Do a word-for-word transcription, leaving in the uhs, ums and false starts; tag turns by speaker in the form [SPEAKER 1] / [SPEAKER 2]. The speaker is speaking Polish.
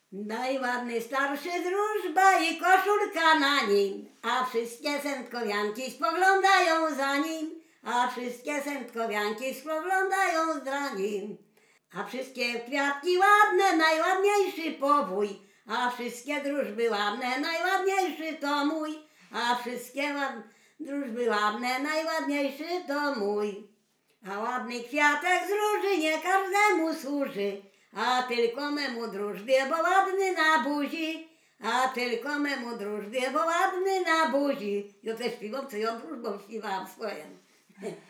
[SPEAKER 1] Najładny starszy drużba i koszulka na nim, a wszystkie sędkowianki spoglądają za nim, a wszystkie sędkowianki spoglądają za nim. A wszystkie kwiatki ładne, najładniejszy powój, a wszystkie drużby ładne, najładniejszy to mój, a wszystkie ład... drużby ładne, najładniejszy to mój. A ładny kwiatek z róży nie każdemu służy, a tylko memu drużbie, bo ładny na buzi, a tylko memu drużbie, bo ładny na buzi. Ja też śpiewam, co ja drużbą śpiewałam swoją.